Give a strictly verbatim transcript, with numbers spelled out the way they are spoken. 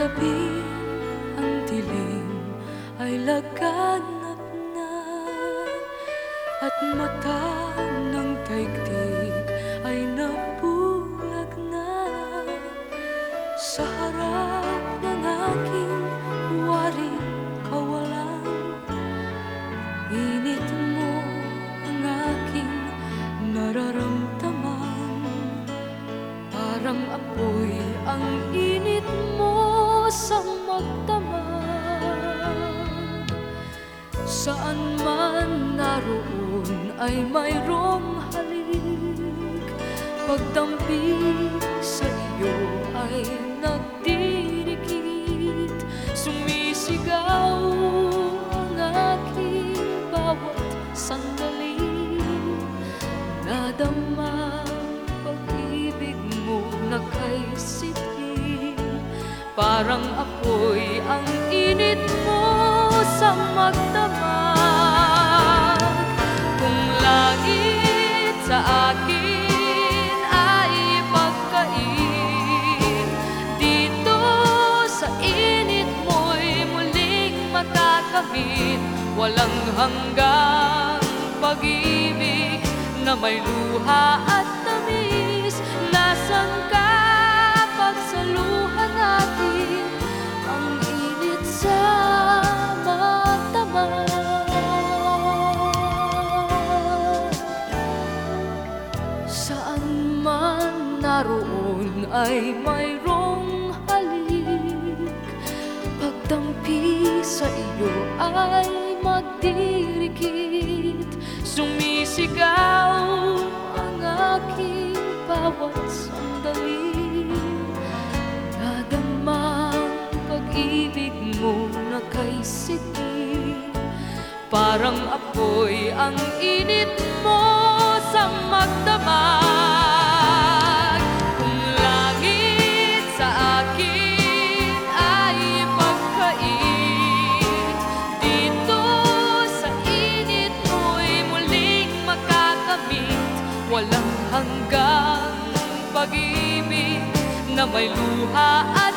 gabi ang dilim ay laganap na, at mata ng daigdig ay nabulag na. Sa harap ng aking waring kawalan, init mo ang aking nararamdaman. Parang apoy ang init mo sa magdamag. Saan man naroon ay mayroong halik, pagdampi sa iyo ay nagdidikit. Sumisigaw ang aking bawat sandali, nadama pag-ibig mo na kay sitil. Parang apoy ang init mo sa magdamag. Kung langit sa akin ay pagkain, dito sa init mo'y muling matakamit. Walang hanggang pag-ibig na may luha at tamis. Nasaan ka pagsaluhan natin ang init sa magdamag? Saan man naroon ay mayroong halik, pagdampi sa iyo ay magdirikit. Sumisigaw ang aking bawat sandali, nadamang pag-ibig mo na kay sitil. Parang apoy ang init mo sa magdamag. Kung langit sa akin ay pagkain, dito sa init mo'y muling makakamit. Walang hanggang pag-ibig na may luha at